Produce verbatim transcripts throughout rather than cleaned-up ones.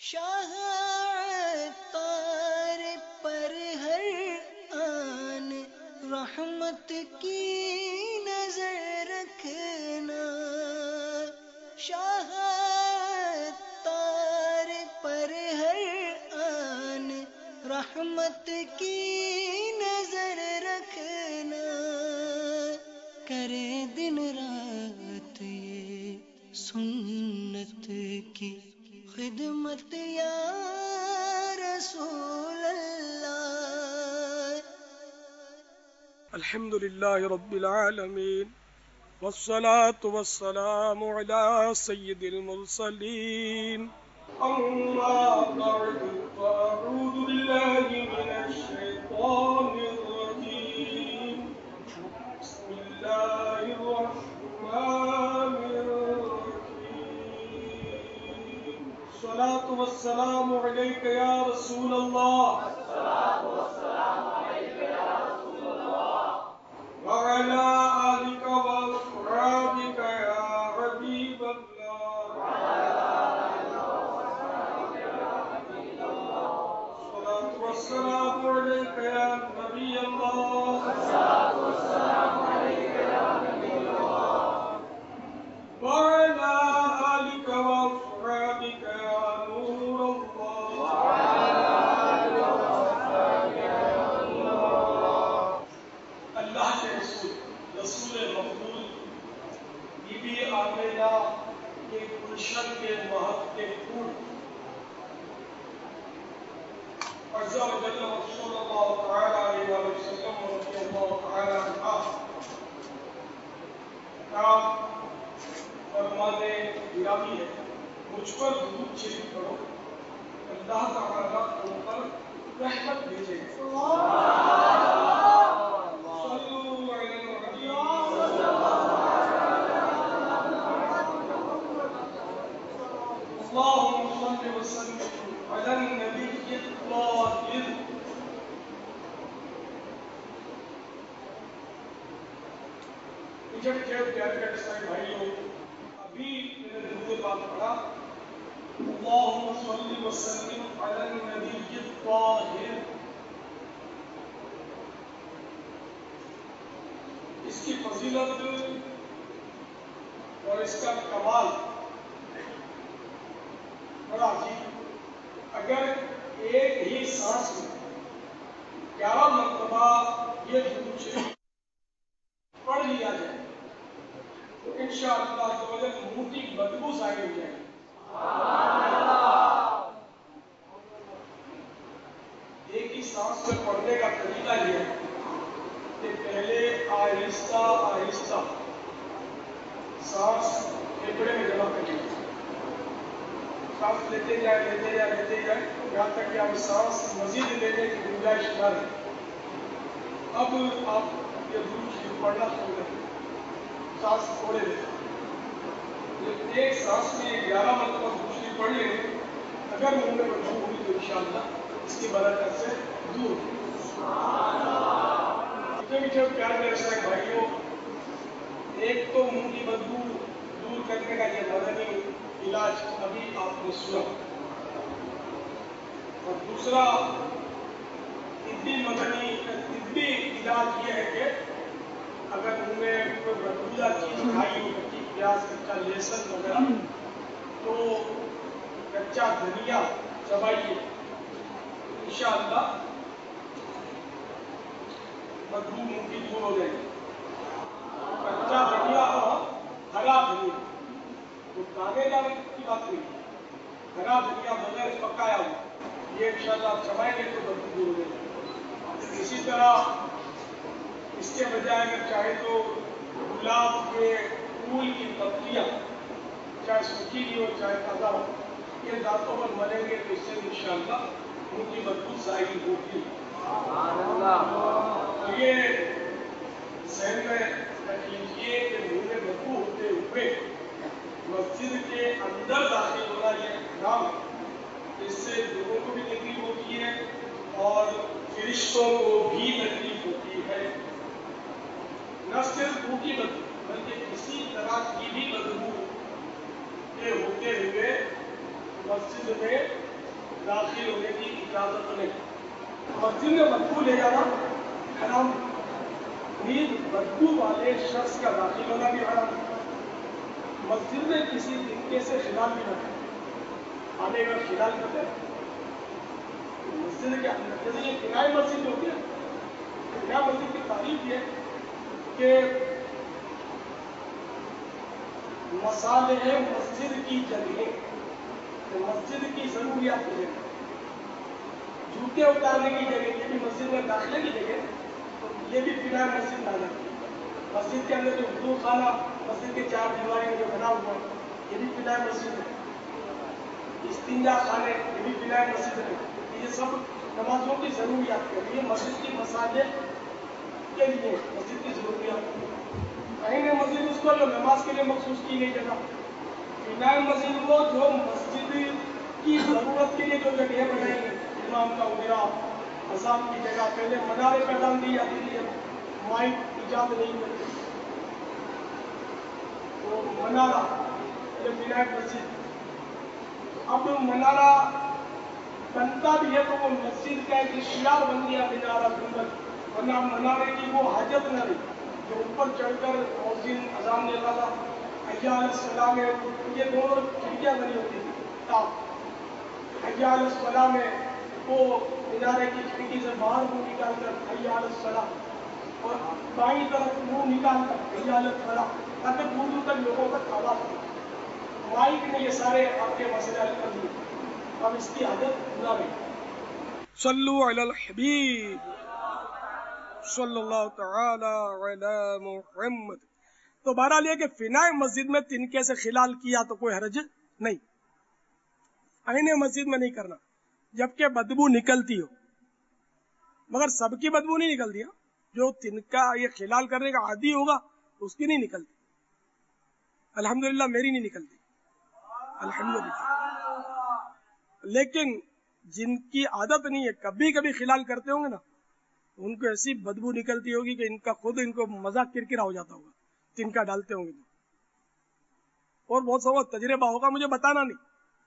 شاہ عطار پر ہر آن رحمت کی نظر رکھنا، شاہ عطار پر ہر آن رحمت کی نظر رکھنا، کرے دن رات یہ سنت کی خدمت یا رسول اللہ۔ الحمد لله رب العالمين والصلاة والسلام على سيد المرسلين، أما بعد فأعوذ بالله من الشيطان الرجيم، بسم الله الرحمن الرحيم، الصلاة والسلام عليك يا رسول الله، وعلى آلك وأصحابك يا حبيب الله، الصلاة والسلام عليك يا نبي الله، وعلى آلك وأصحابك يا نور الله، اللہ کے رسول رسول مقبول بی بی آمینہ کے گلشن کے مہک کے پھول عز و جل رسول اللہ تعالی علیہ وسلم رضی اللہ تعالی عنہ کا فرمانے گرامی ہے، مجھ پر درود شریف پڑھو، اللہ تعالی تم پر رحمت بھیجے گا۔ اللهم صل وسلم على النبي الطاهر۔ مجھے کیا پیارے کا اسلائی بھائیوں، ابھی میں نے درود پاک پڑھا، اللهم صل وسلم على النبي الطاهر، اس کی فضیلت اور اس کا کمال بڑا عجیب۔ اگر ایک ہی سانس میں گیارہ مرتبہ یہ درود شریف پڑھ لیا جائے تو انشاءاللہ منہ کی بدبو ظاہر ہو جائے گی۔ ایک ہی سانس میں پڑھنے کا طریقہ یہ ہے کہ پہلے آہستہ آہستہ سانس پھیپھڑے میں جمع کریں، سانس لیتے جائے لیتے جائے لیتے جائے یہاں تک کہ آپ سانس مزید لینے کی گنجائش نہ رہے۔ اب آپ یہ درود شریف پڑھنا شروع کریں، سانس چھوڑے دیں، ایک سانس میں گیارہ مرتبہ درود شریف پڑھ لیں، اگر منہ میں بدبو ہوئی تو انشاءاللہ اس کی برکت سے دور ہوگی۔ میٹھے میٹھے پیار میرے اسلامی بھائیوں، ایک تو منہ کی بدبو دور کرنے کا یہ مدنی علاج ابھی آپ نے سنا، اور دوسرا طبی مدنی طبی علاج یہ ہے کہ اگر منہ میں کوئی بدبودار چیز کھائی ہو، کچی پیاز، کچا لہسن وغیرہ، تو کچا دھنیا چبائیے، انشاءاللہ بدبو منہ کی دور ہو جائے گی۔ کچا دھنیا اور ہرا دھنیا، وہ دانے دار کی بات نہیں، ہرا دھنیا بغیر پکایا ہوا، یہ انشاءاللہ آپ چبائیں گے تو بدبو دور ہو جائے گی۔ اسی طرح اس کے بجائے اگر چاہے تو گلاب کے پھول کی پتیاں، چاہے سوکھی کی ہو چاہے تازہ ہو، یہ دانتوں پر ملیں گے تو اس سے انشاءاللہ منہ کی بدبو ظاہر ہوگی۔ تو یہ ذہن میں رکھ لیجیے کہ منہ میں بدبو ہوتے ہوئے مسجد کے اندر داخل ہونا یہ احرام ہے، اس سے لوگوں کو بھی تکلیف ہوتی ہے اور فرشتوں کو بھی تکلیف ہوتی ہے۔ نہ صرف منہ کی بدبو بلکہ کسی طرح کی بھی بدبو کے ہوتے ہوئے مسجد میں داخل ہونے کی اجازت نہیں. مسجد میں بدبو لے جانا حرام، نیز بدبو والے شخص کا داخل ہونا بھی حرام. مسجد میں کسی طریقے سے خلال بھی نہ کرے. آنے کا خلال کرتے ہیں مسجد کے اندر، جیسے یہ کنائے مسجد ہوتی ہے. کنائے مسجد کی تعریف یہ کہ مصالح مسجد کی جگہیں، مسجد کی ضروریات کی جگہ، جوتے اتارنے کی جگہ، یہ بھی مسجد میں داخلے کی جگہ، تو یہ بھی فنائے مسجد نہ جاتی ہے. مسجد کے اندر جو وضو خانہ مسجد کے چار دیواریں جو بنا ہوا ہے یہ بھی فنائے مسجد ہے. استنجا خانے یہ بھی فنائے مسجد ہے. یہ سب نمازوں کی ضروریات کے لیے، مسجد کی مصالح کے لیے، مسجد کی ضروریات کے لیے. عین مسجد اس کو جو نماز کے لیے مخصوص کی گئی جگہ. فنائے مسجد وہ جو مسجد کی ضرورت کے لیے جو جگہیں بنائی گئی، امام کا وغیرہ، اذان کی جگہ. پہلے منارے پہ اذان دی جاتی تھی، مائک ایجاد نہیں کرتے تو منارہ یہ فنائے مسجد. اب منارہ بنتا بھی ہے تو وہ مسجد کا ایک شعار بن گیا منارہ گنبد، ورنہ منارے کی وہ حاجت نہ رہی جو اوپر چڑھ کر مؤذن اذان دیتا تھا. حی علی الصلاۃ میں یہ دونوں کھڑکیاں بنی ہوتی تھی. حی علی الصلاۃ میں وہ منارے کی کھڑکی سے باہر منہ نکال کر حی علی الصلاۃ، اور بائیں طرف منہ نکال کر حی علی الفلاح، تاکہ دور دور تک لوگوں تک آواز ہو. مائک نے یہ سارے آپ کے مسئلے حل کر دیے. اب اس کی عادت نہ رہی. صلو علی الحبیب صلی اللہ تعالی علی محمد. تو بہرحال یہ کہ فنائے مسجد میں تنکے سے خلال کیا تو کوئی حرج نہیں، عین مسجد میں نہیں کرنا، جبکہ بدبو نکلتی ہو. مگر سب کی بدبو نہیں نکلتی. جو تنکا یہ خلال کرنے کا عادی ہوگا اس کی نہیں نکلتی. الحمدللہ میری نہیں نکلتی الحمدللہ. لیکن جن کی عادت نہیں ہے، کبھی کبھی خلال کرتے ہوں گے نا، ان کو ایسی بدبو نکلتی ہوگی کہ ان کا خود ان کو مزاق کرکرا ہو جاتا ہوگا تنکا ڈالتے ہوں گے تو. اور بہت سا تجربہ ہوگا، مجھے بتانا نہیں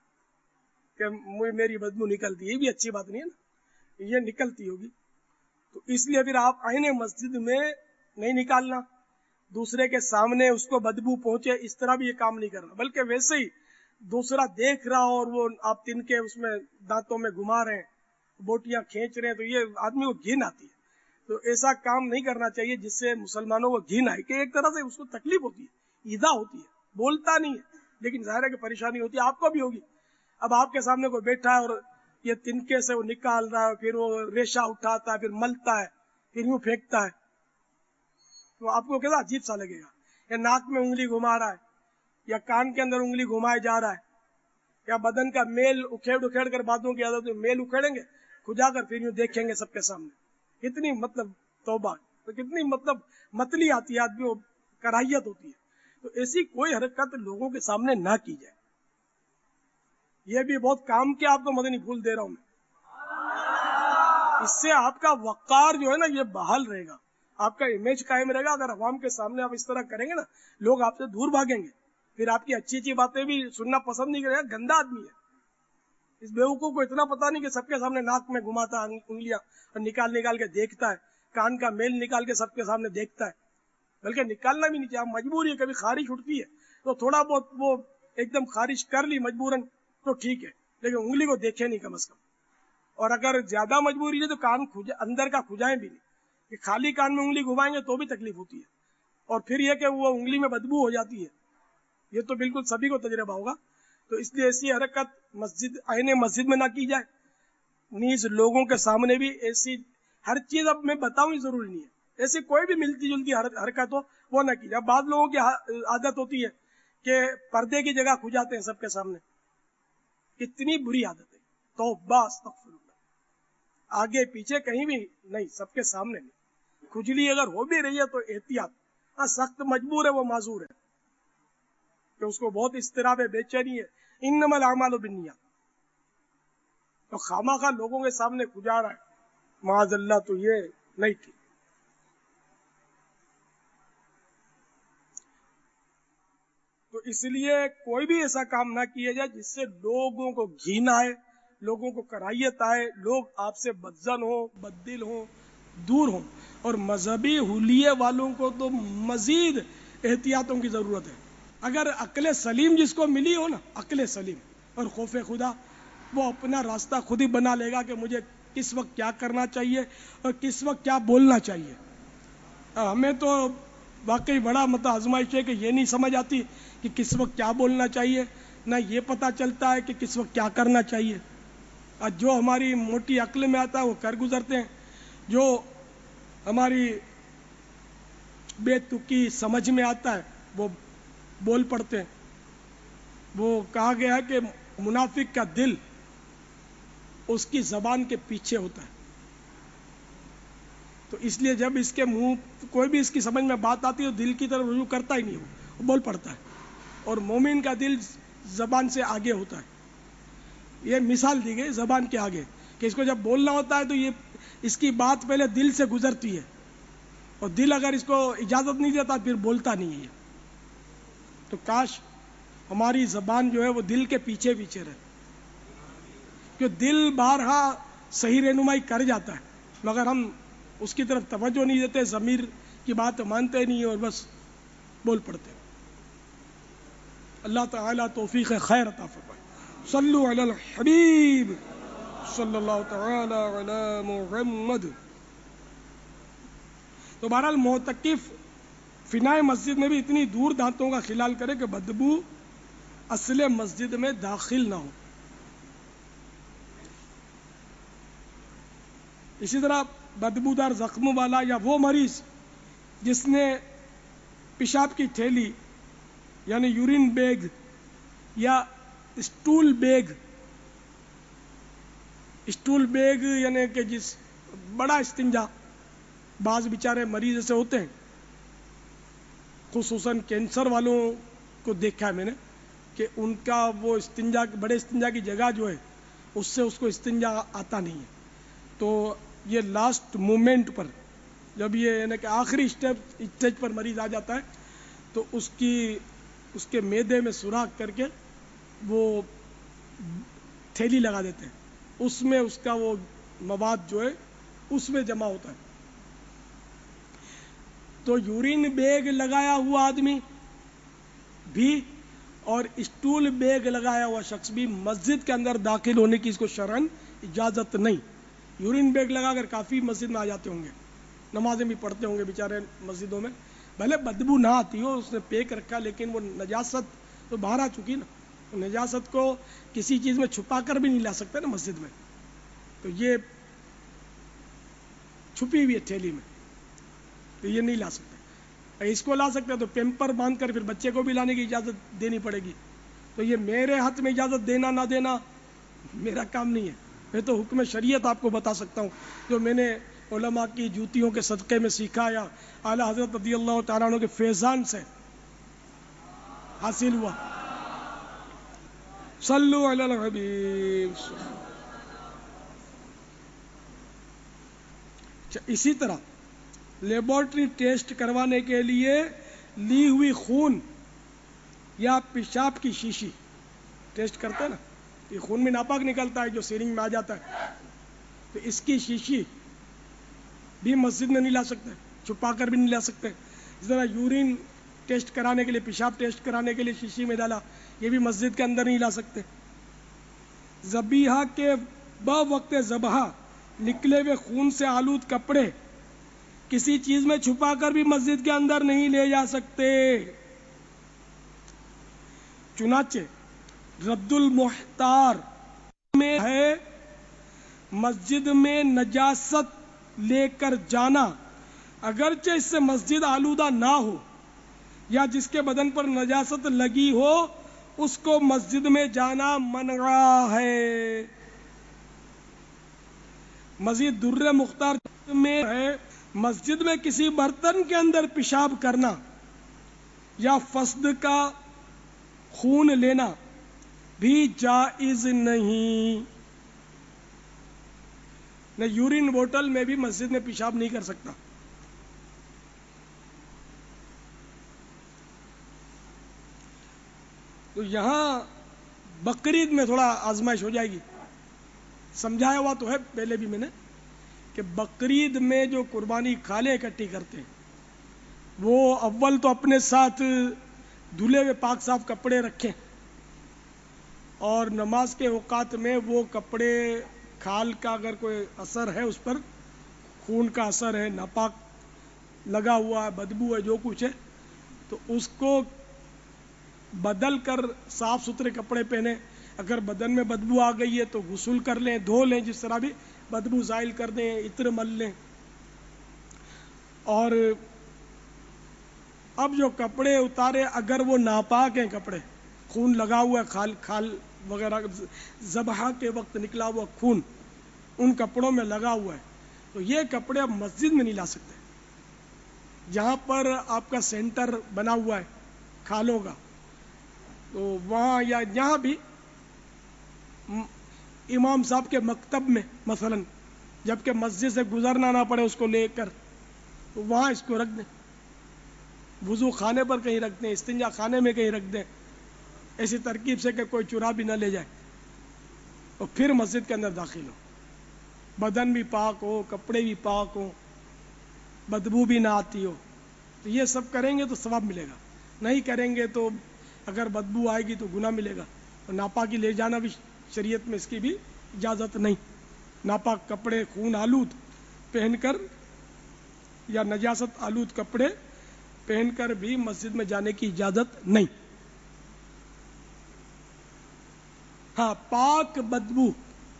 کہ میری بدبو نکلتی ہے، یہ بھی اچھی بات نہیں ہے نا، یہ نکلتی ہوگی. تو اس لیے پھر آپ عین مسجد میں نہیں نکالنا، دوسرے کے سامنے اس کو بدبو پہنچے اس طرح بھی یہ کام نہیں کرنا. بلکہ ویسے ہی دوسرا دیکھ رہا اور وہ آپ تنکے اس میں دانتوں میں گھما رہے ہیں، بوٹیاں کھینچ رہے ہیں، تو یہ آدمی کو گھن آتی ہے. تو ایسا کام نہیں کرنا چاہیے جس سے مسلمانوں کو گھن آئے، کہ ایک طرح سے اس کو تکلیف ہوتی ہے، ایذا ہوتی ہے. بولتا نہیں ہے لیکن ظاہر ہے کہ پریشانی ہوتی ہے، آپ کو بھی ہوگی. اب آپ کے سامنے کوئی بیٹھا ہے اور یہ تنکے سے وہ نکال رہا ہے، پھر وہ ریشہ اٹھاتا ہے، پھر ملتا ہے، پھر یوں پھینکتا ہے، تو آپ کو کیسا عجیب سا لگے گا. یا ناک میں انگلی گھما رہا ہے، یا کان کے اندر انگلی گھمائے جا رہا ہے، یا بدن کا میل اکھیڑ اکھیڑ کر باتوں کی عادت ہے، میل اکھیڑیں گے کھجا کر پھر یوں دیکھیں گے سب کے سامنے. کتنی مطلب توبہ، تو کتنی مطلب متلی آتی ہے، آدمی کو کراہیت ہوتی ہے. تو ایسی کوئی حرکت لوگوں کے سامنے نہ کی جائے. یہ بھی بہت کام کیا آپ کو مدنی پھول دے رہا ہوں میں. اس سے آپ کا وقار جو ہے نا یہ بحال رہے گا، آپ کا امیج قائم رہے گا. اگر عوام کے سامنے آپ اس طرح کریں گے نا، لوگ آپ سے دور بھاگیں گے، پھر آپ کی اچھی اچھی باتیں بھی سننا پسند نہیں کرے گا. گندا آدمی ہے. اس بیوقوف کو اتنا پتا نہیں کہ سب کے سامنے ناک میں گھماتا ہے انگلیاں اور نکال نکال کے دیکھتا ہے، کان کا میل نکال کے سب کے سامنے دیکھتا ہے. بلکہ نکالنا بھی نہیں چاہیے، مجبوری ہے، کبھی خارش اٹھتی ہے تو تھوڑا بہت وہ ایک دم خارش کر لی مجبوراً تو ٹھیک ہے، لیکن انگلی کو دیکھے نہیں کم از کم. اور اگر زیادہ مجبوری ہے تو کان اندر کا کھجائیں بھی نہیں، کہ خالی کان میں انگلی گھمائیں گے تو بھی تکلیف ہوتی ہے. اور پھر یہ کہ وہ انگلی میں بدبو ہو جاتی ہے، یہ تو بالکل سبھی کو تجربہ ہوگا. تو اس لیے ایسی حرکت مسجد عین مسجد میں نہ کی جائے. نیز لوگوں کے سامنے بھی ایسی ہر چیز اب میں بتاؤں ضروری نہیں ہے، ایسی کوئی بھی ملتی جلتی حرکت ہو وہ نہ کی جائے. بعض لوگوں کی عادت ہوتی ہے کہ پردے کی جگہ کھجاتے ہیں سب کے سامنے، کتنی بری عادت ہے. توبہ استغفر اللہ. آگے پیچھے کہیں بھی نہیں، سب کے سامنے نہیں. کھجلی اگر ہو بھی رہی ہے تو احتیاط. ہاں سخت مجبور ہے وہ معذور ہے، کہ اس کو بہت اضطراب ہے، بے چینی ہے. انما الاعمال بالنیات. تو خامخواہ لوگوں کے سامنے کھجا رہا ہے، معاذ اللہ، تو یہ نہیں ٹھیک. تو اس لیے کوئی بھی ایسا کام نہ کیا جائے جس سے لوگوں کو گھن آئے لوگوں کو کراہیت آئے، لوگ آپ سے بدظن ہوں، بددل ہوں، دور ہوں. اور مذہبی حلیے والوں کو تو مزید احتیاطوں کی ضرورت ہے. اگر عقل سلیم جس کو ملی ہو نا، عقل سلیم اور خوف خدا، وہ اپنا راستہ خود ہی بنا لے گا کہ مجھے کس وقت کیا کرنا چاہیے اور کس وقت کیا بولنا چاہیے. ہمیں تو واقعی بڑا مطلب آزمائش ہے کہ یہ نہیں سمجھ آتی کہ کس وقت کیا بولنا چاہیے، نہ یہ پتہ چلتا ہے کہ کس وقت کیا کرنا چاہیے. اور جو ہماری موٹی عقل میں آتا ہے وہ کر گزرتے ہیں، جو ہماری بے تکی سمجھ میں آتا ہے وہ بول پڑتے ہیں. وہ کہا گیا ہے کہ منافق کا دل اس کی زبان کے پیچھے ہوتا ہے. تو اس لیے جب اس کے منہ کوئی بھی اس کی سمجھ میں بات آتی ہے تو دل کی طرف رجوع کرتا ہی نہیں، وہ بول پڑتا ہے. اور مومن کا دل زبان سے آگے ہوتا ہے. یہ مثال دی گئی زبان کے آگے کہ اس کو جب بولنا ہوتا ہے تو یہ اس کی بات پہلے دل سے گزرتی ہے، اور دل اگر اس کو اجازت نہیں دیتا پھر بولتا نہیں ہے. تو کاش ہماری زبان جو ہے وہ دل کے پیچھے پیچھے رہے، کہ دل بارہا صحیح رہنمائی کر جاتا ہے مگر ہم اس کی طرف توجہ نہیں دیتے، ضمیر کی بات مانتے نہیں اور بس بول پڑتے. اللہ تعالیٰ توفیق خیر عطا فرمائے. صلو علی الحبیب صلی اللہ تعالی علی محمد. تو بہرحال معتکف فنائے مسجد میں بھی اتنی دور دانتوں کا خلال کرے کہ بدبو اصل مسجد میں داخل نہ ہو. اسی طرح بدبودار زخم والا یا وہ مریض جس نے پیشاب کی تھیلی یعنی یورین بیگ یا اسٹول بیگ اسٹول بیگ یعنی کہ جس بڑا استنجا، بعض بیچارے مریض ایسے ہوتے ہیں، خصوصاً کینسر والوں کو دیکھا ہے میں نے کہ ان کا وہ استنجا بڑے استنجا کی جگہ جو ہے اس سے اس کو استنجا آتا نہیں ہے. تو یہ لاسٹ مومنٹ پر جب یہ یعنی کہ آخری اسٹیپ اسٹیج پر مریض آ جاتا ہے تو اس کی اس کے معدے میں سوراخ کر کے وہ تھیلی لگا دیتے ہیں، اس میں اس کا وہ مواد جو ہے اس میں جمع ہوتا ہے. تو یورین بیگ لگایا ہوا آدمی بھی اور اسٹول بیگ لگایا ہوا شخص بھی مسجد کے اندر داخل ہونے کی اس کو شرعاً اجازت نہیں. یورین بیگ لگا کر کافی مسجد میں آ جاتے ہوں گے، نمازیں بھی پڑھتے ہوں گے بیچارے مسجدوں میں، بھلے بدبو نہ آتی ہو، اس نے پیک رکھا لیکن وہ نجاست تو باہر آ چکی نا. نجاست کو کسی چیز میں چھپا کر بھی نہیں لا سکتے نا مسجد میں، تو یہ چھپی ہوئی ہے تھیلی میں تو یہ نہیں لا سکتے. اس کو لا سکتے تو پیمپر باندھ کر پھر بچے کو بھی لانے کی اجازت دینی پڑے گی. تو یہ میرے ہاتھ میں اجازت دینا نہ دینا میرا کام نہیں ہے. میں تو حکم شریعت آپ کو بتا سکتا ہوں جو میں نے علماء کی جوتیوں کے صدقے میں سیکھا یا اعلیٰ حضرت رضی اللہ تعالیٰ عنہ کے فیضان سے حاصل ہوا. صلو علی الحبیب. اسی طرح لیبارٹری ٹیسٹ کروانے کے لیے لی ہوئی خون یا پیشاب کی شیشی ٹیسٹ کرتے ہیں نا، یہ خون میں ناپاک نکلتا ہے جو سیرنگ میں آ جاتا ہے، تو اس کی شیشی بھی مسجد میں نہیں لا سکتے، چھپا کر بھی نہیں لا سکتے. اس طرح یورین ٹیسٹ کرانے کے لیے پیشاب ٹیسٹ کرانے کے لیے شیشی میں ڈالا، یہ بھی مسجد کے اندر نہیں لا سکتے. ذبیحہ کے بوقت ذبح نکلے ہوئے خون سے آلود کپڑے کسی چیز میں چھپا کر بھی مسجد کے اندر نہیں لے جا سکتے. چنانچہ رد المحتار میں ہے مسجد میں نجاست لے کر جانا اگرچہ اس سے مسجد آلودہ نہ ہو یا جس کے بدن پر نجاست لگی ہو اس کو مسجد میں جانا منع ہے. مزید در مختار میں ہے مسجد میں کسی برتن کے اندر پیشاب کرنا یا فسد کا خون لینا بھی جائز نہیں. نہ یورین بوتل میں بھی مسجد میں پیشاب نہیں کر سکتا. تو یہاں بقرعید میں تھوڑا آزمائش ہو جائے گی سمجھایا ہوا تو ہے پہلے بھی میں نے کہ بقرعید میں جو قربانی کھالیں اکٹھی کرتے ہیں وہ اول تو اپنے ساتھ دھلے ہوئے پاک صاف کپڑے رکھیں اور نماز کے اوقات میں وہ کپڑے کھال کا اگر کوئی اثر ہے اس پر خون کا اثر ہے ناپاک لگا ہوا ہے بدبو ہے جو کچھ ہے تو اس کو بدل کر صاف ستھرے کپڑے پہنے. اگر بدن میں بدبو آ گئی ہے تو غسل کر لیں دھو لیں جس طرح بھی بدبو زائل کر دیں عطر مل لیں. اور اب جو کپڑے اتارے اگر وہ ناپاک ہیں کپڑے خون لگا ہوا ہے کھال کھال وغیرہ ذبح کے وقت نکلا ہوا خون ان کپڑوں میں لگا ہوا ہے تو یہ کپڑے اب مسجد میں نہیں لا سکتے. جہاں پر آپ کا سینٹر بنا ہوا ہے کھالوں کا تو وہاں یا یہاں بھی امام صاحب کے مکتب میں مثلا جبکہ مسجد سے گزرنا نہ پڑے اس کو لے کر تو وہاں اس کو رکھ دیں. وضو خانے پر کہیں رکھ دیں استنجا خانے میں کہیں رکھ دیں ایسی ترکیب سے کہ کوئی چرا بھی نہ لے جائے اور پھر مسجد کے اندر داخل ہو. بدن بھی پاک ہو کپڑے بھی پاک ہو بدبو بھی نہ آتی ہو تو یہ سب کریں گے تو ثواب ملے گا. نہیں کریں گے تو اگر بدبو آئے گی تو گناہ ملے گا. اور ناپاکی لے جانا بھی شریعت میں اس کی بھی اجازت نہیں. ناپاک کپڑے خون آلود پہن کر یا نجاست آلود کپڑے پہن کر بھی مسجد میں جانے کی اجازت نہیں. ہاں پاک بدبو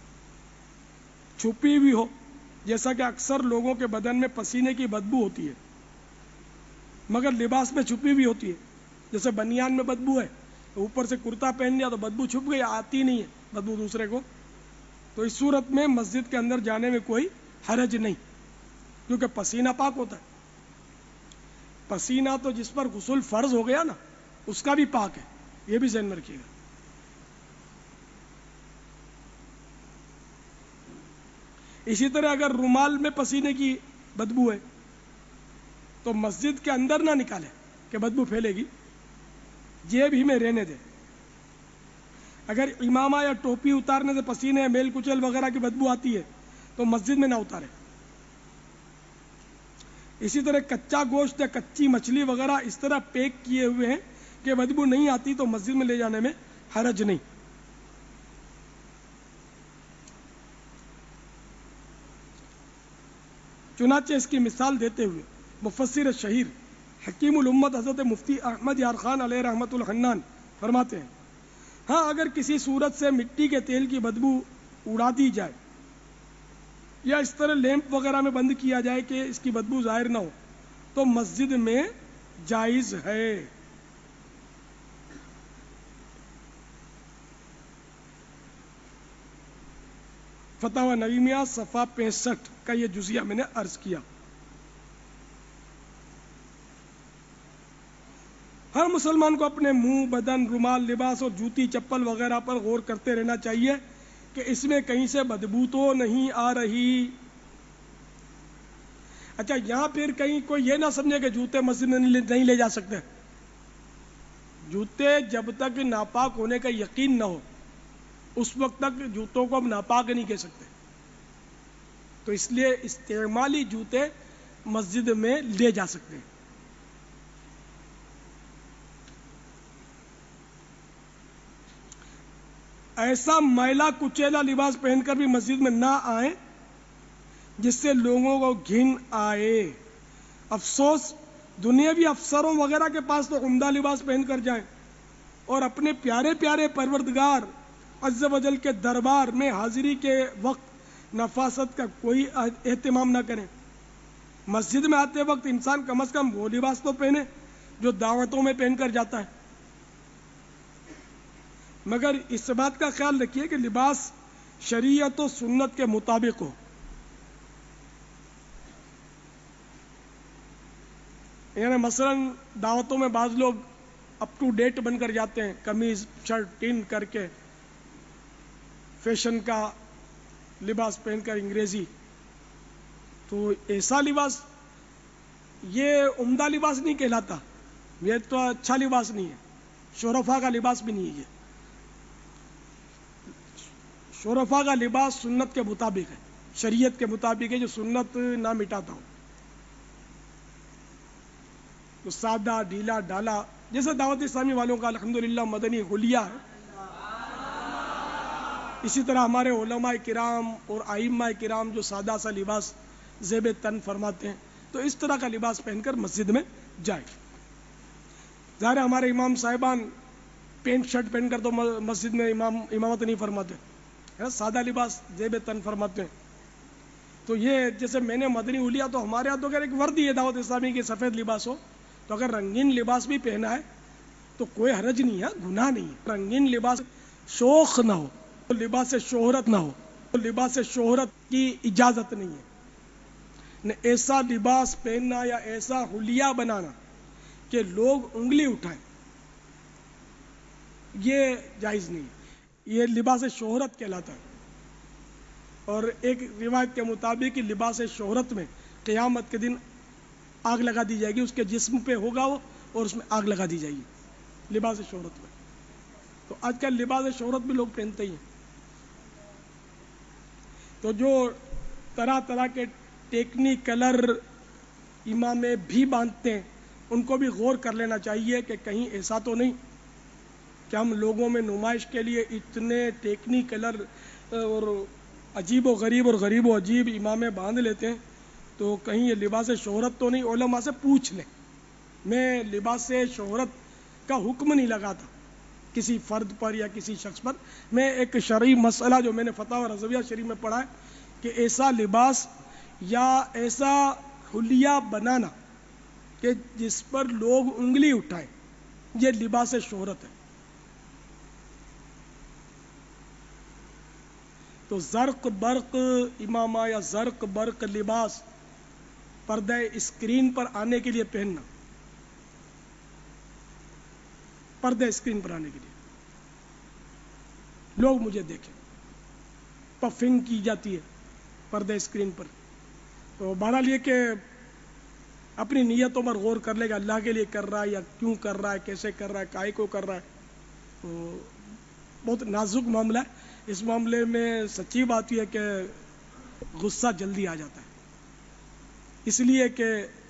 چھپی ہوئی ہو جیسا کہ اکثر لوگوں کے بدن میں پسینے کی بدبو ہوتی ہے مگر لباس میں چھپی ہوئی ہوتی ہے. جیسے بنیان میں بدبو ہے اوپر سے کرتا پہن لیا تو بدبو چھپ گئی آتی نہیں ہے بدبو دوسرے کو. تو اس صورت میں مسجد کے اندر جانے میں کوئی حرج نہیں کیونکہ پسینہ پاک ہوتا ہے. پسینہ تو جس پر غسل فرض ہو گیا نا اس کا بھی پاک ہے یہ بھی ذہن میں رکھیے گا. اسی طرح اگر رومال میں پسینے کی بدبو ہے تو مسجد کے اندر نہ نکالے کہ بدبو پھیلے گی جیب ہی میں رہنے دے. اگر امامہ یا ٹوپی اتارنے سے پسینے میل کچل وغیرہ کی بدبو آتی ہے تو مسجد میں نہ اتارے. اسی طرح کچا گوشت یا کچی مچھلی وغیرہ اس طرح پیک کیے ہوئے ہیں کہ بدبو نہیں آتی تو مسجد میں لے جانے میں حرج نہیں. چنانچہ اس کی مثال دیتے ہوئے مفسر شہیر حکیم الامت حضرت مفتی احمد یار خان علیہ رحمت الحنان فرماتے ہیں ہاں اگر کسی صورت سے مٹی کے تیل کی بدبو اڑا دی جائے یا اس طرح لیمپ وغیرہ میں بند کیا جائے کہ اس کی بدبو ظاہر نہ ہو تو مسجد میں جائز ہے. فتاوی نویمیہ صفحہ پینسٹھ کا یہ جزیہ میں نے عرض کیا. ہر مسلمان کو اپنے منہ بدن رومال لباس اور جوتی چپل وغیرہ پر غور کرتے رہنا چاہیے کہ اس میں کہیں سے بدبو تو نہیں آ رہی. اچھا یہاں پھر کہیں کوئی یہ نہ سمجھے کہ جوتے مسجد میں نہیں لے جا سکتے. جوتے جب تک ناپاک ہونے کا یقین نہ ہو اس وقت تک جوتوں کو ہم ناپاک نہیں کہہ سکتے. تو اس لیے استعمالی جوتے مسجد میں لے جا سکتے ہیں. ایسا میلا کچیلا لباس پہن کر بھی مسجد میں نہ آئیں جس سے لوگوں کو گھن آئے. افسوس دنیاوی افسروں وغیرہ کے پاس تو عمدہ لباس پہن کر جائیں اور اپنے پیارے پیارے پروردگار عز و جل کے دربار میں حاضری کے وقت نفاست کا کوئی اہتمام نہ کریں. مسجد میں آتے وقت انسان کم از کم وہ لباس تو پہنے جو دعوتوں میں پہن کر جاتا ہے. مگر اس بات کا خیال رکھیے کہ لباس شریعت و سنت کے مطابق ہو. یعنی مثلا دعوتوں میں بعض لوگ اپ ٹو ڈیٹ بن کر جاتے ہیں قمیض شرٹ ٹن کر کے فیشن کا لباس پہن کر انگریزی. تو ایسا لباس یہ عمدہ لباس نہیں کہلاتا یہ تو اچھا لباس نہیں ہے شرفا کا لباس بھی نہیں ہے. شرفا کا لباس سنت کے مطابق ہے، شریعت کے مطابق ہے، جو سنت نہ مٹاتا ہو، تو سادہ ڈھیلا ڈالا، جیسے دعوت اسلامی والوں کا الحمدللہ مدنی حلیہ ہے، اسی طرح ہمارے علماء کرام اور ائمہ کرام جو سادہ سا لباس زیب تن فرماتے ہیں، تو اس طرح کا لباس پہن کر مسجد میں جائے۔ ظاہر ہے ہمارے امام صاحبان پینٹ شرٹ پہن کر تو مسجد میں امام امامت نہیں فرماتے، سادہ لباس زیب تن فرماتے ہیں۔ تو یہ جیسے میں نے مدنی حلیہ، تو ہمارے یہاں تو اگر ایک وردی ہے دعوت اسلامی کی سفید لباس ہو، تو اگر رنگین لباس بھی پہنا ہے تو کوئی حرج نہیں ہے، گناہ نہیں ہے۔ رنگین لباس شوخ نہ ہو، لباس شہرت نہ ہو، لباس شہرت کی اجازت نہیں ہے، نہ ایسا لباس پہننا یا ایسا حلیہ بنانا کہ لوگ انگلی اٹھائیں، یہ جائز نہیں، یہ لباس شہرت کہلاتا ہے۔ اور ایک روایت کے مطابق لباس شہرت میں قیامت کے دن آگ لگا دی جائے گی، اس کے جسم پہ ہوگا وہ، اور اس میں آگ لگا دی جائے گی لباس شہرت میں۔ تو آج کل لباس شہرت بھی لوگ پہنتے ہی ہیں، تو جو طرح طرح کے ٹیکنی کلر امام بھی باندھتے ہیں، ان کو بھی غور کر لینا چاہیے کہ کہیں ایسا تو نہیں کہ ہم لوگوں میں نمائش کے لیے اتنے ٹیکنی کلر اور عجیب و غریب اور غریب و عجیب امامیں باندھ لیتے ہیں، تو کہیں یہ لباس شہرت تو نہیں۔ علماء سے پوچھ لیں، میں لباس شہرت کا حکم نہیں لگاتا کسی فرد پر یا کسی شخص پر، میں ایک شرعی مسئلہ جو میں نے فتاوی رضویہ شریف میں پڑھا ہے کہ ایسا لباس یا ایسا حلیہ بنانا کہ جس پر لوگ انگلی اٹھائیں، یہ لباس شہرت ہے۔ تو زرق برق امامہ یا زرق برق لباس پردہ اسکرین پر آنے کے لیے پہننا، پردہ اسکرین پر آنے کے لیے لوگ مجھے دیکھیں، پفنگ کی جاتی ہے پردہ اسکرین پر، تو بہرحال یہ کہ اپنی نیتوں پر غور کر لے گا، اللہ کے لیے کر رہا ہے یا کیوں کر رہا ہے، کیسے کر رہا ہے، کائے کو کر رہا ہے، تو بہت نازک معاملہ ہے۔ اس معاملے میں سچی بات یہ ہے کہ غصہ جلدی آ جاتا ہے، اس لیے کہ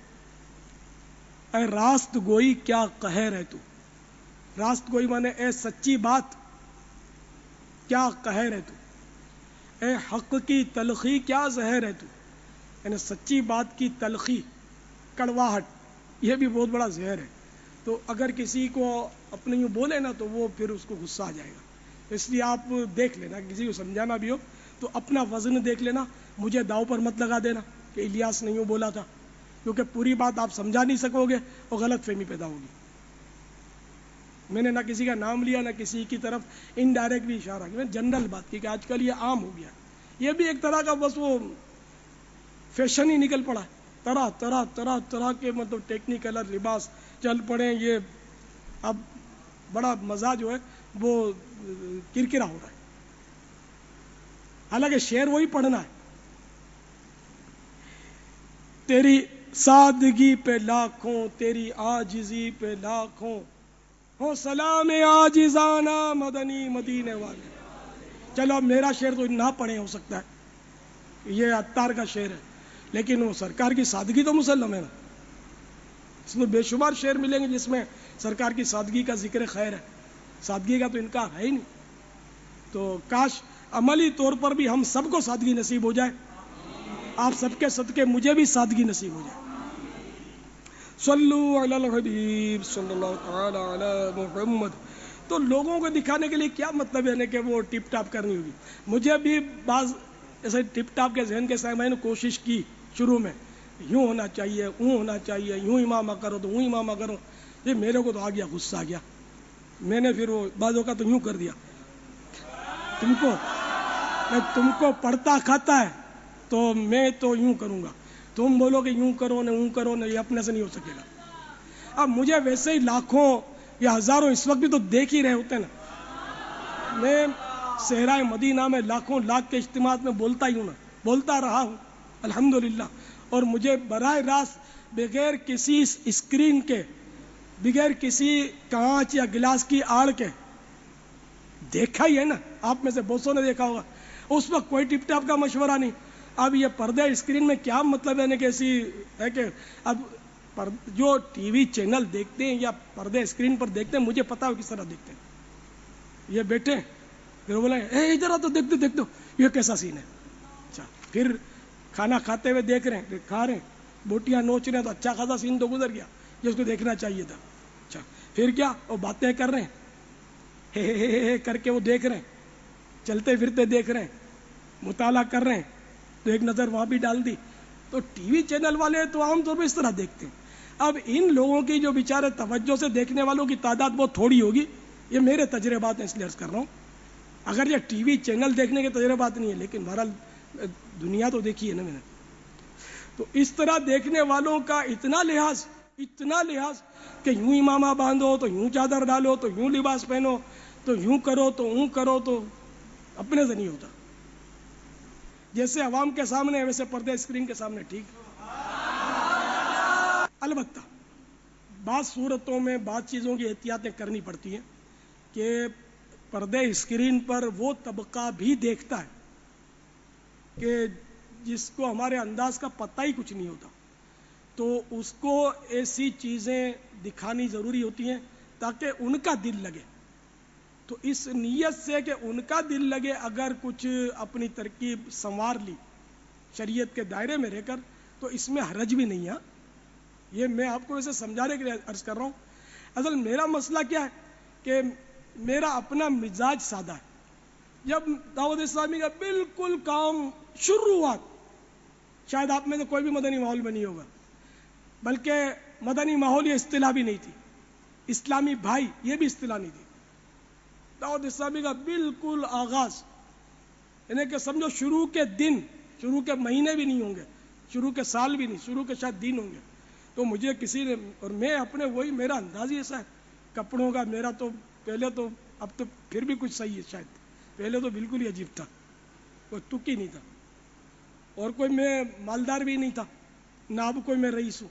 اے راست گوئی کیا قہر ہے تو، راست گوئی مانے اے سچی بات کیا قہر ہے تو، اے حق کی تلخی کیا زہر ہے تو، یعنی سچی بات کی تلخی، کڑواہٹ، یہ بھی بہت بڑا زہر ہے۔ تو اگر کسی کو اپنے یوں بولے نا تو وہ پھر اس کو غصہ آ جائے گا، اس لیے آپ دیکھ لینا، کسی کو سمجھانا بھی ہو تو اپنا وزن دیکھ لینا، مجھے داؤ پر مت لگا دینا کہ الیاس نے یوں بولا تھا، کیونکہ پوری بات آپ سمجھا نہیں سکو گے اور غلط فہمی پیدا ہوگی۔ میں نے نہ کسی کا نام لیا، نہ کسی کی طرف انڈائریکٹ بھی اشارہ کیا، میں جنرل بات کی کہ آج کل یہ عام ہو گیا، یہ بھی ایک طرح کا بس وہ فیشن ہی نکل پڑا ہے، طرح طرح طرح طرح کے مطلب ٹیکنیکل لباس چل پڑے، یہ اب بڑا مزہ جو ہے وہ کرکرا ہو رہا ہے، حالانکہ شعر وہی پڑھنا ہے۔ تیری سادگی پہ لاکھوں، تیری عاجزی پہ لاکھوں، ہو سلام عاجزانہ مدنی مدینے والے۔ چلو اب میرا شعر تو نہ پڑھے، ہو سکتا ہے یہ عطار کا شعر ہے، لیکن وہ سرکار کی سادگی تو مسلم ہے نا، اس میں بے شمار شعر ملیں گے جس میں سرکار کی سادگی کا ذکر خیر ہے، سادگی کا تو انکار ہے ہی نہیں۔ تو کاش عملی طور پر بھی ہم سب کو سادگی نصیب ہو جائے، آپ سب کے صدقے مجھے بھی سادگی نصیب ہو جائے۔ صلو علی الحبیب صلی اللہ تعالی علی محمد۔ تو لوگوں کو دکھانے کے لیے کیا مطلب ہے کہ وہ ٹپ ٹاپ کرنی ہوگی، مجھے بھی بعض ایسے ٹپ ٹاپ کے ذہن کے ساتھ میں نے کوشش کی شروع میں، یوں ہونا چاہیے، اوں ہونا چاہیے، یوں امامہ کرو تو اوں امامہ کرو، یہ میرے کو تو آ گیا، غصہ آ گیا، میں نے پھر وہ بعضوں کا تو یوں کر دیا، تم کو تم کو پڑھتا کھاتا ہے تو میں تو یوں کروں گا، تم بولو کہ یوں کرو نہ اوں کرو نہ، یہ اپنے سے نہیں ہو سکے گا۔ اب مجھے ویسے ہی لاکھوں یا ہزاروں اس وقت بھی تو دیکھ ہی رہے ہوتے ہیں نا، میں صحرائے مدینہ میں لاکھوں لاکھ کے اجتماعات میں بولتا ہی ہوں نا، بولتا رہا ہوں الحمدللہ، اور مجھے براہ راست بغیر کسی اسکرین کے، بغیر کسی کانچ یا گلاس کی آڑ کے دیکھا ہی ہے نا، آپ میں سے بہت سو نے دیکھا ہوگا اس وقت کوئی ٹپ ٹاپ کا مشورہ نہیں. اب یہ پردے اسکرین میں کیا مطلب ہے کہ ایسی ہے کہ اب جو ٹی وی چینل دیکھتے ہیں یا پردے اسکرین پر دیکھتے ہیں مجھے پتا ہو کس طرح دیکھتے ہیں. یہ بیٹھے پھر بولے اے ادھر آ تو دیکھ دو دیکھ دو یہ کیسا سین ہے. اچھا پھر کھانا کھاتے ہوئے دیکھ رہے ہیں, کھا رہے ہیں, بوٹیاں نوچ رہے ہیں, تو اچھا خاصا سین تو گزر گیا جس کو دیکھنا چاہیے تھا. اچھا پھر کیا وہ باتیں کر رہے ہیں, ہے ہے ہے ہے کر کے وہ دیکھ رہے ہیں, چلتے پھرتے دیکھ رہے ہیں, مطالعہ کر رہے ہیں, تو ایک نظر وہاں بھی ڈال دی. تو ٹی وی چینل والے تو عام طور پہ اس طرح دیکھتے ہیں. اب ان لوگوں کی جو بیچارے توجہ سے دیکھنے والوں کی تعداد بہت تھوڑی ہوگی, یہ میرے تجربات ہیں اس لیے عرض کر رہا ہوں. اگر یہ ٹی وی چینل دیکھنے کے تجربات نہیں ہے, لیکن بہرحال دنیا تو دیکھی ہے نا میں نے. تو اس طرح دیکھنے والوں کا اتنا لحاظ اتنا لحاظ کہ یوں امامہ باندھو تو یوں چادر ڈالو تو یوں لباس پہنو تو یوں کرو تو اوں کرو, تو اپنے سے نہیں ہوتا. جیسے عوام کے سامنے ویسے پردے اسکرین کے سامنے ٹھیک. البتہ بعض صورتوں میں بعض چیزوں کی احتیاطیں کرنی پڑتی ہیں کہ پردے اسکرین پر وہ طبقہ بھی دیکھتا ہے کہ جس کو ہمارے انداز کا پتہ ہی کچھ نہیں ہوتا, تو اس کو ایسی چیزیں دکھانی ضروری ہوتی ہیں تاکہ ان کا دل لگے. تو اس نیت سے کہ ان کا دل لگے اگر کچھ اپنی ترکیب سنوار لی شریعت کے دائرے میں رہ کر, تو اس میں حرج بھی نہیں ہے. یہ میں آپ کو ویسے سمجھانے کے لیے عرض کر رہا ہوں. اصل میرا مسئلہ کیا ہے کہ میرا اپنا مزاج سادہ ہے. جب دعوت اسلامی کا بالکل کام شروعات, شاید آپ میں سے کوئی بھی مدنی ماحول میں نہیں ہوگا, بلکہ مدنی ماحول یہ اصطلاح بھی نہیں تھی, اسلامی بھائی یہ بھی اصطلاح نہیں تھی. دعوت اسلامی کا بالکل آغاز یعنی کہ سمجھو شروع کے دن, شروع کے مہینے بھی نہیں ہوں گے, شروع کے سال بھی نہیں, شروع کے شاید دن ہوں گے, تو مجھے کسی نے, اور میں اپنے وہی میرا انداز ہی ایسا ہے کپڑوں کا, میرا تو پہلے تو, اب تو پھر بھی کچھ صحیح ہے شاید, پہلے تو بالکل ہی عجیب تھا, کوئی تک ہی نہیں تھا, اور کوئی میں مالدار بھی نہیں تھا, نہ اب کوئی میں رئیس ہوں.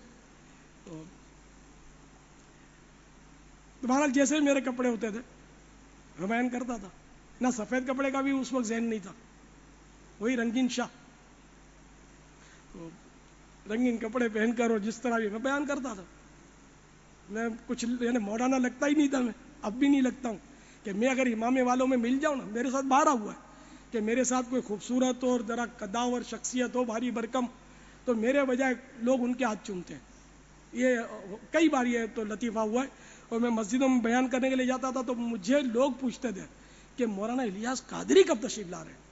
تو بہرحال جیسے میرے کپڑے ہوتے تھے میں بیان کرتا تھا. نہ سفید کپڑے کا بھی اس وقت ذہن نہیں تھا, وہی رنگین شاہ, رنگین کپڑے پہن کر اور جس طرح بھی میں بیان کرتا تھا. میں کچھ یعنی مولانا لگتا ہی نہیں تھا, میں اب بھی نہیں لگتا ہوں کہ میں اگر امام والوں میں مل جاؤں نا, میرے ساتھ باہر ہوا ہے کہ میرے ساتھ کوئی خوبصورت اور ذرا قداور شخصیت ہو, بھاری برکم, تو میرے بجائے لوگ ان کے ہاتھ چومتے ہیں. یہ کئی بار یہ تو لطیفہ ہوا ہے. اور میں مسجدوں میں بیان کرنے کے لیے جاتا تھا تو مجھے لوگ پوچھتے تھے کہ مولانا الیاس قادری کب تشریف لا رہے ہیں,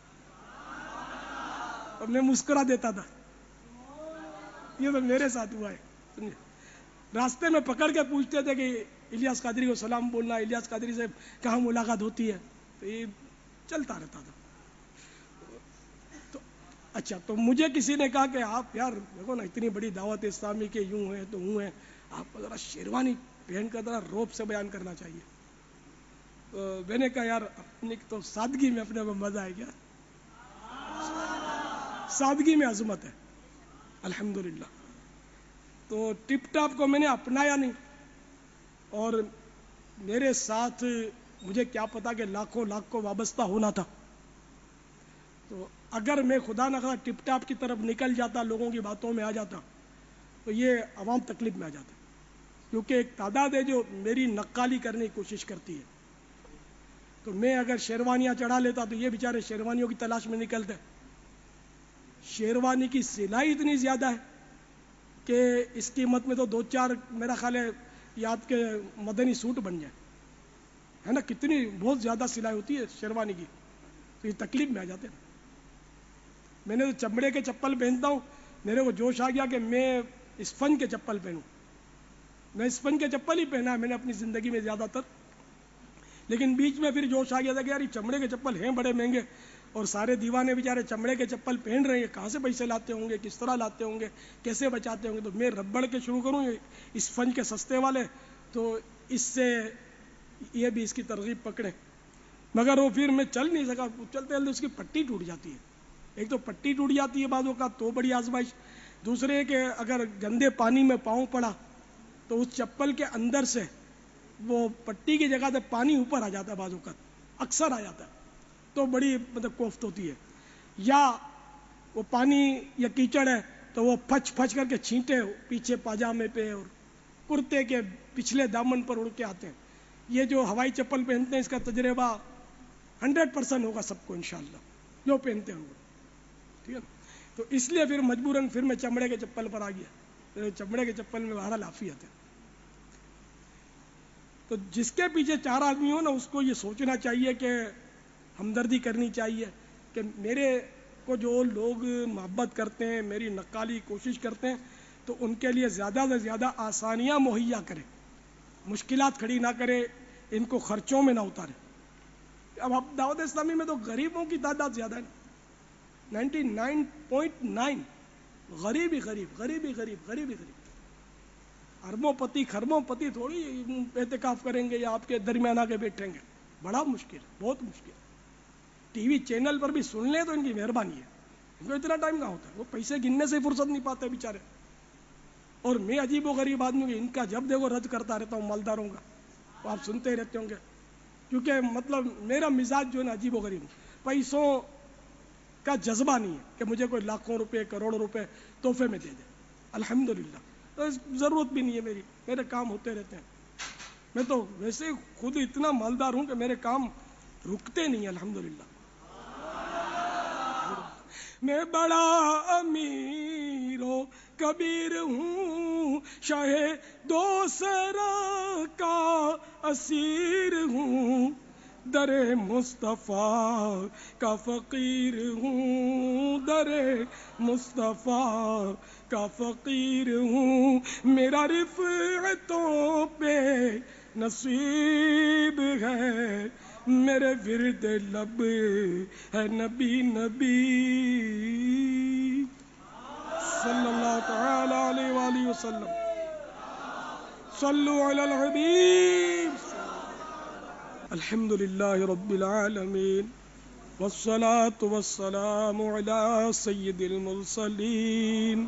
اور میں مسکرا دیتا تھا. یہ تو میرے ساتھ ہوا ہے. راستے میں پکڑ کے پوچھتے تھے کہ الیاس قادری کو سلام بولنا, الیاس قادری سے کہاں ملاقات ہوتی ہے, تو یہ چلتا رہتا تھا. تو اچھا, تو مجھے کسی نے کہا کہ آپ یار دیکھو نا اتنی بڑی دعوت اسلامی کے یوں ہیں تو ہوں ہیں, آپ کو ذرا شیروانی پہن کر ذرا روب سے بیان کرنا چاہیے. تو میں نے کہا یار اپنی تو سادگی میں اپنے کو مزہ ہے, کیا سادگی میں عظمت ہے الحمدللہ. تو ٹپ ٹاپ کو میں نے اپنایا نہیں, اور میرے ساتھ مجھے کیا پتا کہ لاکھوں لاکھ کو وابستہ ہونا تھا. تو اگر میں خدا نہ خدا ٹپ ٹاپ کی طرف نکل جاتا, لوگوں کی باتوں میں آ جاتا, تو یہ عوام تکلیف میں آ جاتا, کیونکہ ایک تعداد ہے جو میری نقالی کرنے کی کوشش کرتی ہے. تو میں اگر شیروانیاں چڑھا لیتا تو یہ بیچارے شیروانیوں کی تلاش میں نکلتے. شیروانی کی سلائی اتنی زیادہ ہے کہ اس قیمت میں تو دو چار میرا خیال ہے یاد کے مدنی سوٹ بن جائے, ہے نا, کتنی بہت زیادہ سلائی ہوتی ہے شیروانی کی, تو یہ تکلیف میں آ جاتے ہیں. میں نے تو چمڑے کے چپل پہنتا ہوں, میرے کو جوش آ گیا کہ میں اسفنج کے چپل پہنوں. میں اسفنج کے چپل ہی پہنا ہے میں نے اپنی زندگی میں زیادہ تر, لیکن بیچ میں پھر جوش آ گیا تھا کہ یار یہ چمڑے کے چپل ہیں بڑے مہنگے, اور سارے دیوانے بیچارے چمڑے کے چپل پہن رہے ہیں, کہاں سے پیسے لاتے ہوں گے, کس طرح لاتے ہوں گے, کیسے بچاتے ہوں گے. تو میں ربڑ کے شروع کروں اسفنج کے سستے والے, تو اس سے یہ بھی اس کی ترغیب پکڑے. مگر وہ پھر میں چل نہیں سکا, چلتے چلتے اس کی پٹی ٹوٹ جاتی ہے. ایک تو پٹی ٹوٹ جاتی ہے بعضوں کا, تو بڑی آزمائش. دوسرے کہ اگر گندے پانی میں پاؤں پڑا تو اس چپل کے اندر سے وہ پٹی کی جگہ سے پانی اوپر آ جاتا ہے, بعضوں کا اکثر آ جاتا ہے. تو بڑی مطلب کوفت ہوتی ہے، یا وہ پانی یا کیچڑ ہے تو وہ پھچ پھچ کر کے چھینٹے پیچھے پاجامے پہ اور کرتے کے پچھلے دامن پر اڑ کے آتے ہیں. یہ جو ہوائی چپل پہنتے ہیں اس کا تجربہ ہنڈریڈ پرسینٹ ہوگا سب کو انشاءاللہ جو پہنتے ہوں گے، ٹھیک ہے. تو اس لیے پھر مجبوراً پھر میں چمڑے کے چپل پر آ گیا. چمڑے کے چپل میں بہرحال عافیت ہے. تو جس کے پیچھے چار آدمی ہو نا اس کو یہ سوچنا چاہیے کہ ہمدردی کرنی چاہیے کہ میرے کو جو لوگ محبت کرتے ہیں، میری نقالی کوشش کرتے ہیں، تو ان کے لیے زیادہ سے زیادہ آسانیاں مہیا کرے، مشکلات کھڑی نہ کرے، ان کو خرچوں میں نہ اتارے. اب اب دعوت اسلامی میں تو غریبوں کی تعداد زیادہ ہے، نائنٹی نائن پوائنٹ نائن غریب ہی غریب غریب ہی غریب غریب ہی غریب. اربوں پتی خربوں پتی تھوڑی اعتکاف کریں گے یا آپ کے درمیان آ کے بیٹھیں گے. بڑا مشکل، بہت مشکل. ٹی وی چینل پر بھی سن لیں تو ان کی مہربانی ہے، ان کو اتنا ٹائم کہاں ہوتا ہے، وہ پیسے گننے سے فرصت نہیں پاتے بیچارے. اور میں عجیب و غریب آدمی ہوں، ان کا جب دیکھو رد کرتا رہتا ہوں مالداروں کا، وہ آپ سنتے ہی رہتے ہوں گے. کیونکہ مطلب میرا مزاج جو ہے نا عجیب و غریب، پیسوں کا جذبہ نہیں ہے کہ مجھے کوئی لاکھوں روپے کروڑوں روپے تحفے میں دے دے. الحمدللہ ضرورت بھی نہیں ہے میری، میرے کام ہوتے رہتے ہیں. میں تو ویسے خود اتنا مالدار ہوں کہ میرے کام رکتے نہیں. الحمدللہ میں بڑا امیر و کبیر ہوں، شاہ دوسرا کا اسیر ہوں، در مصطفیٰ کا فقیر ہوں، در مصطفیٰ کا فقیر ہوں. میرا رفعتوں پہ نصیب ہے، میرے ورد لب ہے نبی نبی. صلی اللہ تعالی علیہ وآلہ وسلم. صلو علی الحبیب. الحمد للہ رب العالمین والصلاة والسلام علی سید المرسلین.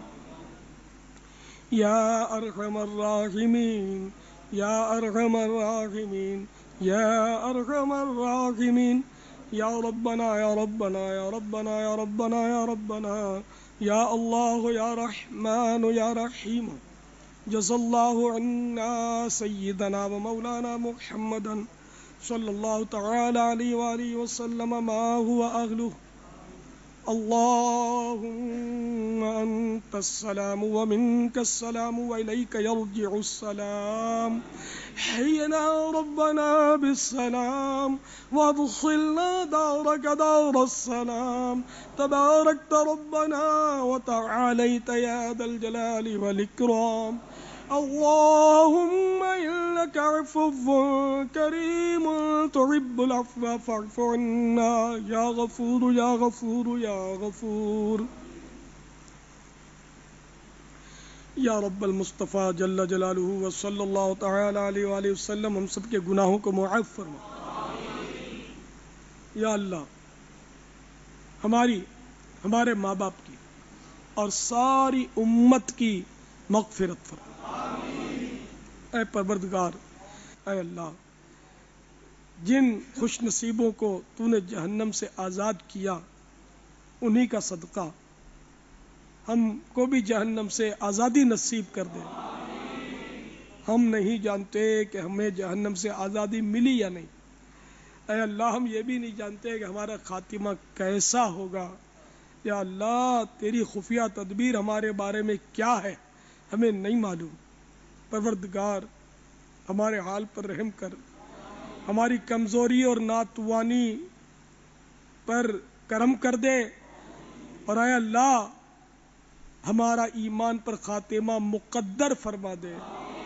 یا ارحم الراحمین یا ارحم الراحمین یا ارحم الراحمین. یا ربنا یا ربنا یا ربنا یا ربنا یا ربنا یا اللہ یا رحمان یا رحیم. جزا اللہ عنا سیدنا و مولانا محمدا صلی اللہ تعالی علیہ وآلہ وسلم ما هو اہلہ. اللہم انت السلام ومنک السلام وإلیک یرجع السلام. حینا ربنا بالسلام وادخلنا دارک دار السلام. تبارکت ربنا وتعالیت یا ذا الجلال والإکرام. اللهم إنك عفو كريم تحب العفو فاعف عنا يا غفور يا غفور يا غفور. یا رب المصطفیٰ جل جلالہ وصلی اللہ تعالی علیہ وآلہ وسلم ہم سب کے گناہوں کو معاف فرما. یا اللہ ہماری ہمارے ماں باپ کی اور ساری امت کی مغفرت فرما. اے پروردگار، اے اللہ جن خوش نصیبوں کو تو نے جہنم سے آزاد کیا انہی کا صدقہ ہم کو بھی جہنم سے آزادی نصیب کر دے. ہم نہیں جانتے کہ ہمیں جہنم سے آزادی ملی یا نہیں. اے اللہ ہم یہ بھی نہیں جانتے کہ ہمارا خاتمہ کیسا ہوگا. یا اللہ تیری خفیہ تدبیر ہمارے بارے میں کیا ہے ہمیں نہیں معلوم. پروردگار ہمارے حال پر رحم کر، ہماری کمزوری اور ناتوانی پر کرم کر دے، اور اے اللہ ہمارا ایمان پر خاتمہ مقدر فرما دے.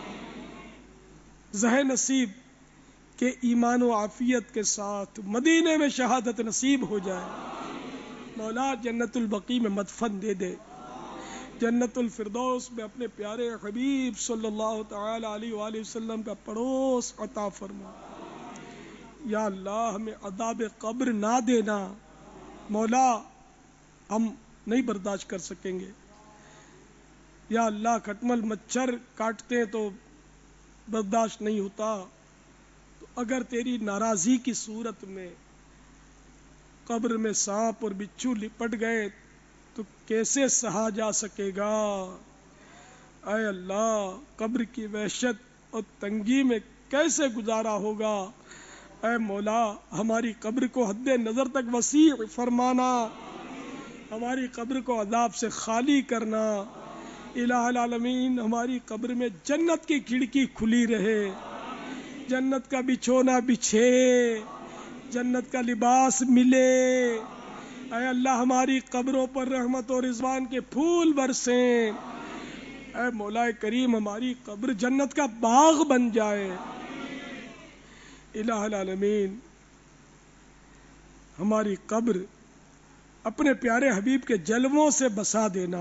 زہ نصیب کہ ایمان و عافیت کے ساتھ مدینے میں شہادت نصیب ہو جائے. مولا جنت البقیع میں مدفن دے دے، جنت الفردوس میں اپنے پیارے حبیب صلی اللہ تعالی علیہ وآلہ وسلم کا پڑوس عطا فرما. یا اللہ ہمیں عذاب قبر نہ دینا مولا، ہم نہیں برداشت کر سکیں گے. یا اللہ کھٹمل مچھر کاٹتے تو برداشت نہیں ہوتا، تو اگر تیری ناراضی کی صورت میں قبر میں سانپ اور بچھو لپٹ گئے تو کیسے سہا جا سکے گا؟ اے اللہ، قبر کی وحشت اور تنگی میں کیسے گزارا ہوگا؟ اے مولا، ہماری قبر کو حد نظر تک وسیع فرمانا، ہماری قبر کو عذاب سے خالی کرنا۔ الہ العالمین، ہماری قبر میں جنت کی کھڑکی کھلی رہے، جنت کا بچھونا بچھے، جنت کا لباس ملے۔ اے اللہ، ہماری قبروں پر رحمت اور رضوان کے پھول برسیں۔ اے مولا کریم، ہماری قبر جنت کا باغ بن جائے۔ الہ العالمین، ہماری قبر اپنے پیارے حبیب کے جلووں سے بسا دینا۔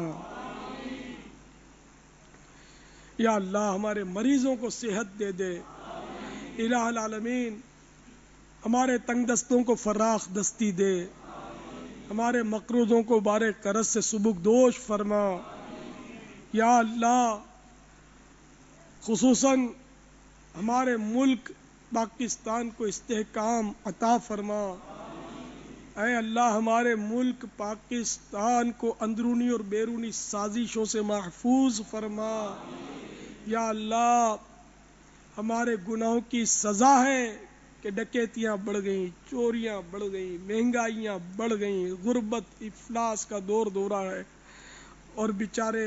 یا اللہ، ہمارے مریضوں کو صحت دے دے۔ الہ العالمین، ہمارے تنگ دستوں کو فراخ دستی دے، ہمارے مقروضوں کو بار کرز سے سبک دوش فرما۔ یا اللہ، خصوصاً ہمارے ملک پاکستان کو استحکام عطا فرما۔ اے اللہ، ہمارے ملک پاکستان کو اندرونی اور بیرونی سازشوں سے محفوظ فرما۔ یا اللہ، ہمارے گناہوں کی سزا ہے کہ ڈکیتیاں بڑھ گئیں، چوریاں بڑھ گئیں، مہنگائیاں بڑھ گئیں، غربت افلاس کا دور دورہ ہے، اور بیچارے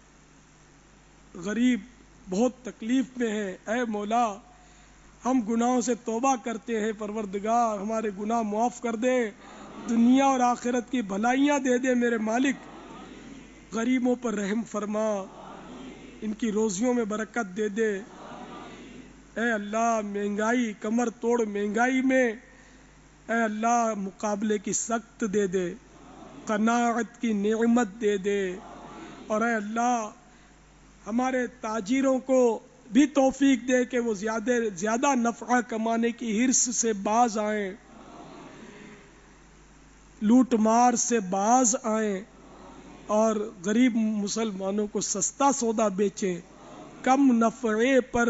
غریب بہت تکلیف میں ہیں۔ اے مولا، ہم گناہوں سے توبہ کرتے ہیں، پروردگار ہمارے گناہ معاف کر دے، دنیا اور آخرت کی بھلائیاں دے دے میرے مالک۔ غریبوں پر رحم فرما، ان کی روزیوں میں برکت دے دے۔ اے اللہ، مہنگائی، کمر توڑ مہنگائی میں اے اللہ مقابلے کی سخت دے دے، قناعت کی نعمت دے دے، اور اے اللہ ہمارے تاجروں کو بھی توفیق دے کہ وہ زیادہ زیادہ نفع کمانے کی حرص سے باز آئیں، لوٹ مار سے باز آئیں، اور غریب مسلمانوں کو سستا سودا بیچیں، کم نفعے پر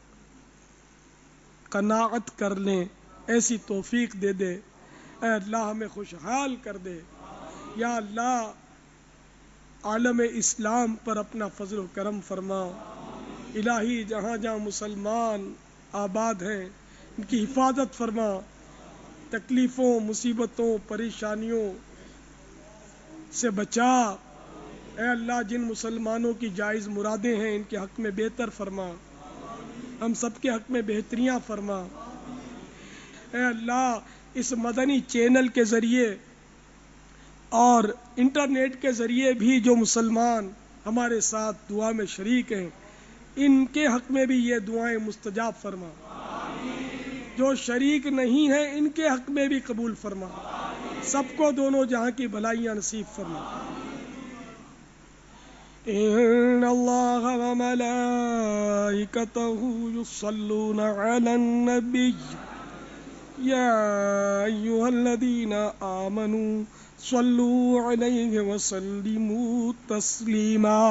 قناعت کر لیں، ایسی توفیق دے دے۔ اے اللہ، ہمیں خوشحال کر دے۔ یا اللہ، عالم اسلام پر اپنا فضل و کرم فرما۔ الہی، جہاں جہاں مسلمان آباد ہیں ان کی حفاظت فرما، تکلیفوں، مصیبتوں، پریشانیوں سے بچا۔ اے اللہ، جن مسلمانوں کی جائز مرادیں ہیں ان کے حق میں بہتر فرما، ہم سب کے حق میں بہتریاں فرما۔ اے اللہ، اس مدنی چینل کے ذریعے اور انٹرنیٹ کے ذریعے بھی جو مسلمان ہمارے ساتھ دعا میں شریک ہیں ان کے حق میں بھی یہ دعائیں مستجاب فرما، جو شریک نہیں ہیں ان کے حق میں بھی قبول فرما، سب کو دونوں جہاں کی بھلائیاں نصیب فرما۔ ان اللہ وملائکتہ یصلون علی النبی یا ایھا الذین آمنوا صلوا علیہ وسلموا تسلیما۔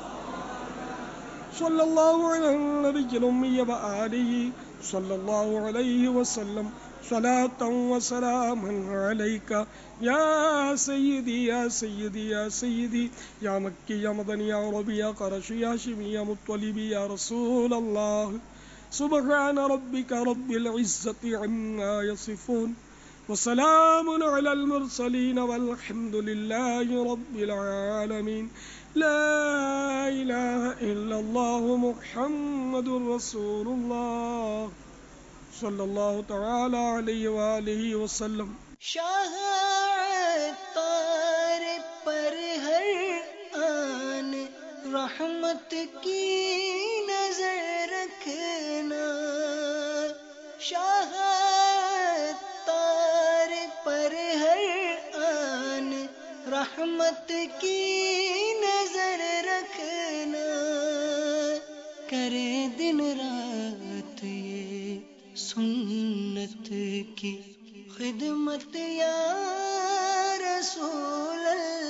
صلی اللہ علی النبی الامی وآلہ صلی اللہ علیہ وسلم صلاۃ و سلام علیک یا سیدی یا سیدی یا سیدی یا مکی یا مدنی یا عربی یا قرشی یا ہاشمی یا مطلبی یا رسول اللہ۔ سبحان ربک رب العزة عما یصفون وسلام علی المرسلین والحمد للہ رب العالمین۔ لا الہ الا اللہ محمد رسول اللہ صلی اللہ تعالی علیہ وآلہ وسلم۔ شاہ عطار پر ہر آن رحمت کی نظر رکھنا، شاہ عطار پر ہر آن رحمت کی نظر رکھنا، کرے دن رات یہ سنت کی خدمت یا رسول اللہ۔